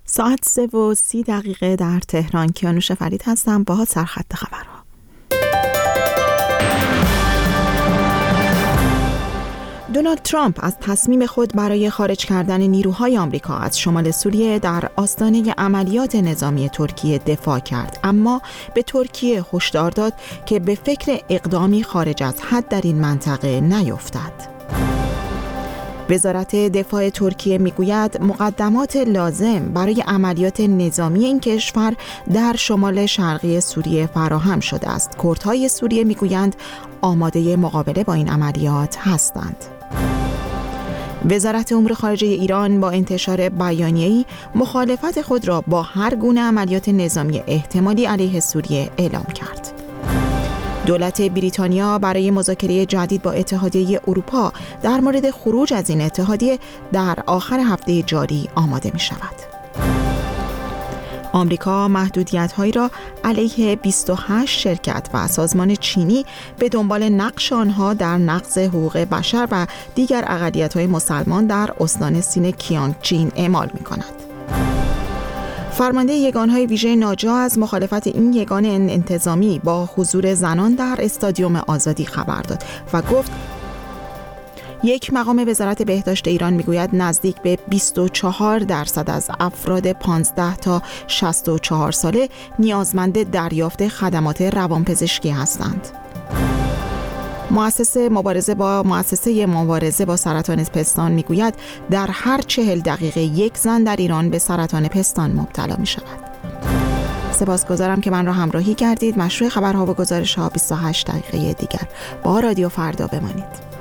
ساعت 3:30 در تهران. کیانوش فرید هستم با سرخط خبرها. دونالد ترامپ از تصمیم خود برای خارج کردن نیروهای آمریکا از شمال سوریه در آستانه عملیات نظامی ترکیه دفاع کرد، اما به ترکیه هشدار داد که به فکر اقدامی خارج از حد در این منطقه نیفتد. وزارت دفاع ترکیه میگوید مقدمات لازم برای عملیات نظامی این کشور در شمال شرقی سوریه فراهم شده است. کردهای سوریه میگویند آماده مقابله با این عملیات هستند. وزارت امور خارجه ایران با انتشار بیانیه‌ای مخالفت خود را با هر گونه عملیات نظامی احتمالی علیه سوریه اعلام کرد. دولت بریتانیا برای مذاکره جدید با اتحادیه اروپا در مورد خروج از این اتحادیه در آخر هفته جاری آماده می شود. آمریکا محدودیت‌هایی را علیه 28 شرکت و سازمان چینی به دنبال نقش آنها در نقض حقوق بشر و دیگر اقلیت‌های مسلمان در استان سینکیانگ اعمال می‌کند. فرمانده یگانهای ویژه ناجا از مخالفت این یگان انتظامی با حضور زنان در استادیوم آزادی خبر داد و گفت یک مقام وزارت بهداشت ایران میگوید نزدیک به 24% از افراد 15 تا 64 ساله نیازمند دریافت خدمات روانپزشکی هستند. مؤسسه مبارزه با سرطان پستان میگوید در هر 40 دقیقه یک زن در ایران به سرطان پستان مبتلا می شود. سپاسگزارم که من را همراهی کردید. مشروع خبرها و گزارش‌ها 28 دقیقه دیگر با رادیو فردا بمانید.